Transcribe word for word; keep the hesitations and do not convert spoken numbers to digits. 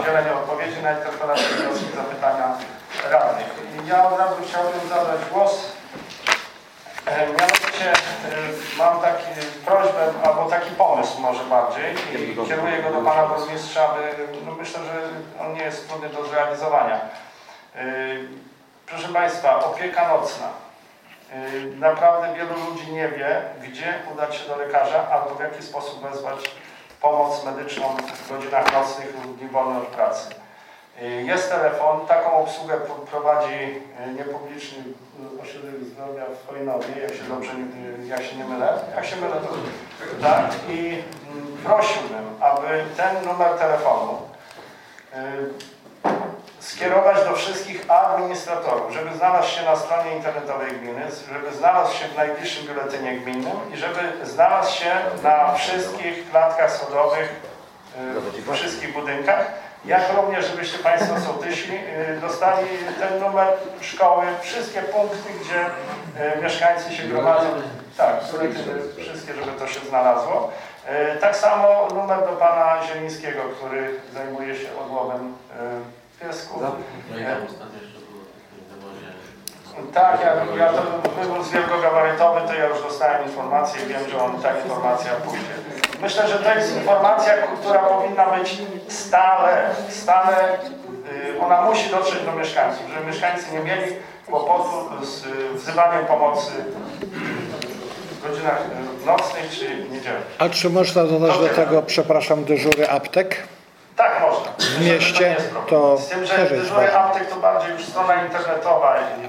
udzielenie odpowiedzi na interpelacje i zapytania radnych. Ja od razu chciałbym zabrać głos. Mianowicie mam taki prośbę, albo taki pomysł może bardziej i kieruję go do pana burmistrza, aby, no myślę, że on nie jest trudny do zrealizowania. Proszę państwa, opieka nocna. Naprawdę wielu ludzi nie wie, gdzie udać się do lekarza albo w jaki sposób wezwać pomoc medyczną w godzinach nocnych lub dni wolne od pracy. Jest telefon, taką obsługę prowadzi niepubliczny ośrodek zdrowia w Chojnowie, jak się dobrze, jak się nie mylę, jak się mylę, to tak, i prosiłbym, aby ten numer telefonu skierować do wszystkich administratorów, żeby znalazł się na stronie internetowej gminy, żeby znalazł się w najbliższym biuletynie gminnym i żeby znalazł się na wszystkich klatkach schodowych, w wszystkich budynkach, jak również, żebyście państwo sołtysi dostali ten numer szkoły, wszystkie punkty, gdzie mieszkańcy się gromadzą. Tak, wszystkie, żeby to się znalazło. Tak samo numer do pana Zielińskiego, który zajmuje się odłowem piesków. Tak, ja, ja to wywóz wielkogabarytowy, to ja już dostałem informację i wiem, że on, ta informacja pójdzie. Myślę, że to jest informacja, która powinna być stale, stale, ona musi dotrzeć do mieszkańców, żeby mieszkańcy nie mieli kłopotu z wzywaniem pomocy w godzinach nocnych czy niedzielnych. A czy można dodać do tego, przepraszam, dyżury aptek? Tak, można. W mieście to, to z tym, że dyżury aptek to bardziej już strona internetowa i